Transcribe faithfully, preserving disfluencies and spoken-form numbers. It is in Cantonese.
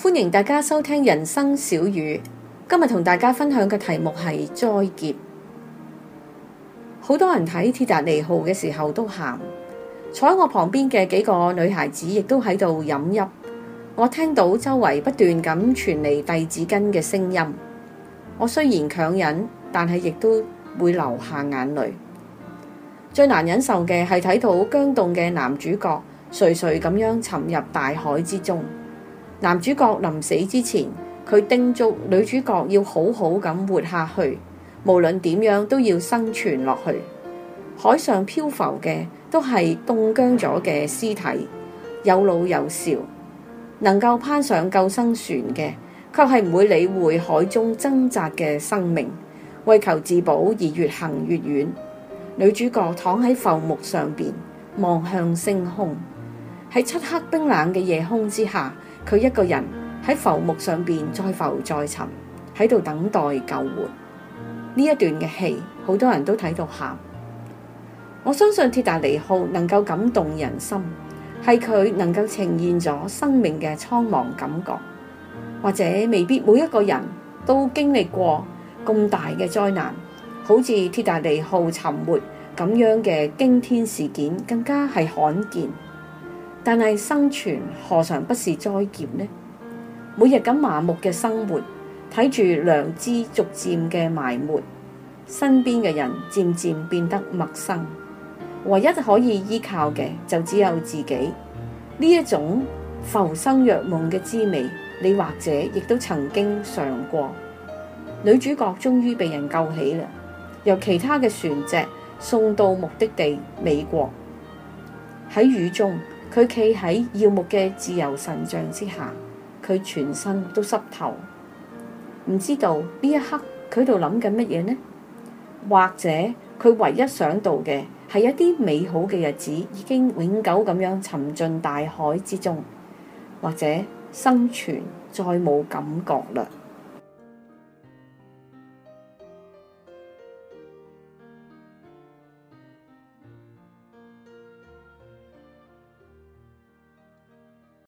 歡迎大家收聽人生小語。今日同大家分享嘅題目係災劫。好多人睇鐵達尼號嘅時候都喊，坐喺我旁邊嘅幾個女孩子亦都喺度飲泣。我聽到周圍不斷咁傳嚟遞紙巾嘅聲音。我雖然強忍，但係亦都會流下眼淚。最難忍受嘅係睇到僵凍嘅男主角垂垂咁樣沉入大海之中。男主角臨死之前，佢叮囑女主角要好好咁活下去，無論點樣都要生存落去。海上漂浮嘅都係凍僵咗嘅屍體，有老有少。能夠攀上救生船嘅，卻係唔會理會海中掙扎嘅生命，為求自保而越行越遠。女主角躺喺浮木上邊，望向星空。喺漆黑冰冷嘅夜空之下，佢一個人喺浮木上邊再浮再沉，喺度等待救援。呢一段嘅戲，好多人都睇到喊。我相信鐵達尼號能夠感動人心，係佢能夠呈現咗生命嘅蒼茫感覺。或者未必每一個人都經歷過咁大嘅災難，好似鐵達尼號沉沒咁樣嘅驚天事件，更加係罕見。但係生存何嘗不是災劫呢？每日咁麻木嘅生活，睇住良知逐漸嘅埋沒，身邊嘅人漸漸變得陌生，唯一可以依靠嘅就只有自己。呢一種浮生若夢嘅滋味，你或者亦都曾經嘗過。女主角終於被人救起啦，由其他嘅船隻送到目的地美國。喺雨中，佢企喺耀目嘅自由神像之下，佢全身都濕透。唔知道呢一刻佢喺度諗緊乜嘢呢？或者佢唯一想到嘅係一啲美好嘅日子已經永久咁樣沉進大海之中，或者生存再冇感覺啦。